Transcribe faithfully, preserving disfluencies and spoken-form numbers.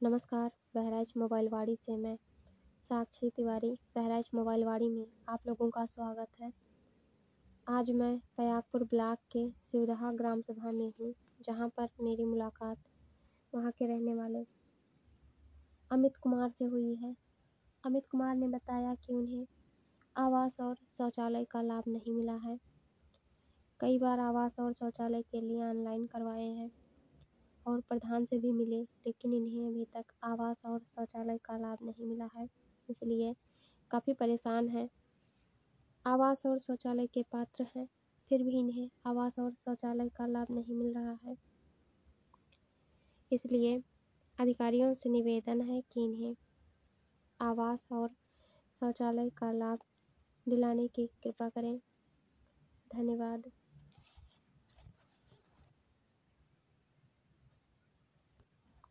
नमस्कार, बहराइच मोबाइलवाड़ी से मैं साक्षी तिवारी बहराइच मोबाइलवाड़ी में आप लोगों का स्वागत है। आज मैं पयागपुर ब्लॉक के शिवदहा ग्राम सभा में हूँ, जहाँ पर मेरी मुलाकात वहाँ के रहने वाले अमित कुमार से हुई है। अमित कुमार ने बताया कि उन्हें आवास और शौचालय का लाभ नहीं मिला है। कई बार आवास और शौचालय के लिए ऑनलाइन करवाए हैं और प्रधान से भी मिले, लेकिन इन्हें अभी तक आवास और शौचालय का लाभ नहीं मिला है, इसलिए काफ़ी परेशान हैं। आवास और शौचालय के पात्र हैं, फिर भी इन्हें आवास और शौचालय का लाभ नहीं मिल रहा है। इसलिए अधिकारियों से निवेदन है कि इन्हें आवास और शौचालय का लाभ दिलाने की कृपा करें। धन्यवाद।